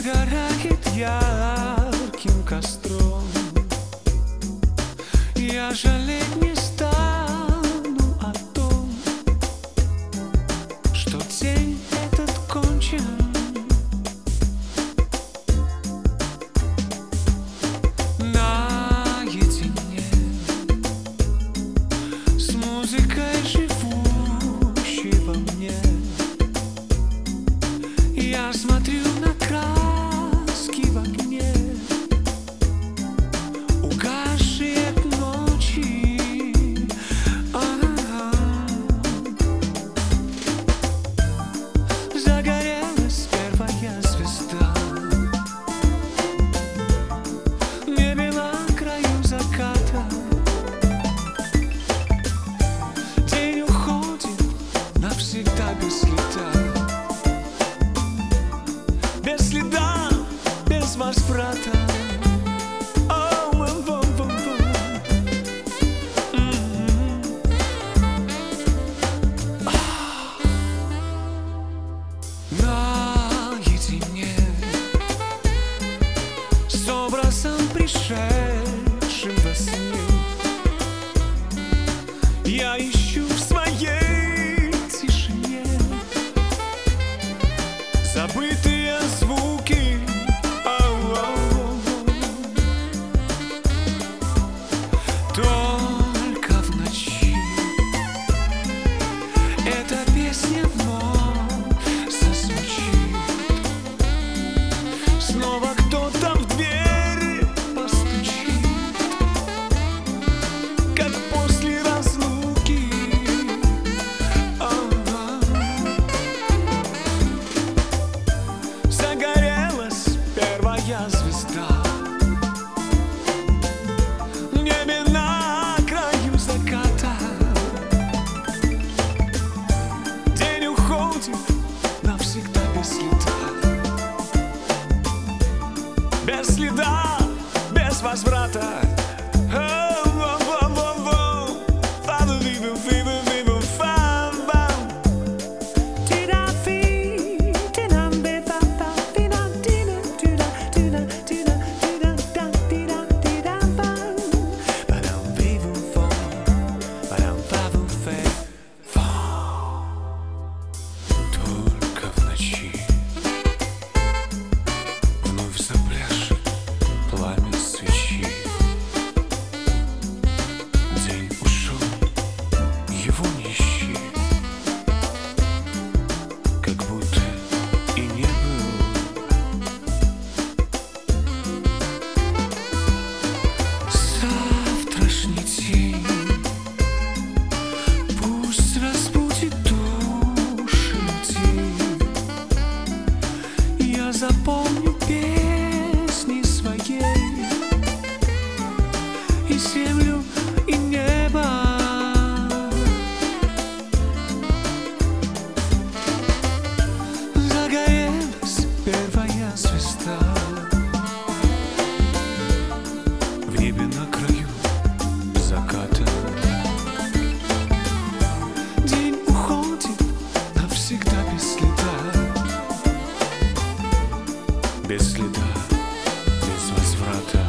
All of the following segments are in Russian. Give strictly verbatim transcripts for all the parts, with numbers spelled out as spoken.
Загорает ярким костром. Я жалеть не стану о том, что день этот кончен. Наедине с музыкой, живущей во мне, я смотрю на краски в огне, угасшие к ночи. А-а-а. Загорелась первая звезда в небе на краю заката. День уходит навсегда без следа, без следа, без возврата. Наедине с образом, пришедшим во сне, я ищу в своей тишине забытые звуки. Только в ночи эта песня вновь зазвучит. Снова кто-то в дверь постучит, как после разлуки. Загорелась первая звезда в небе на краю заката. День уходит навсегда без следа, без следа, без возврата. Запомню песни своей и землю, и небо. Загорелась первая звезда в небе на краю заката. День уходит навсегда без следа, без следа, без возврата.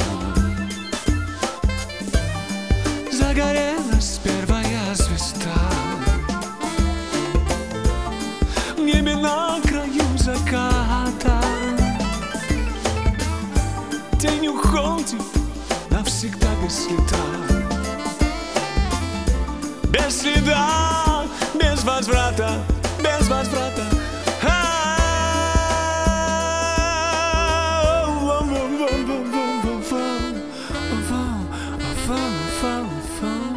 Загорелась первая звезда в небе на краю заката. День уходит навсегда без следа, без следа, без возврата, без возврата. Fun, fun, fun.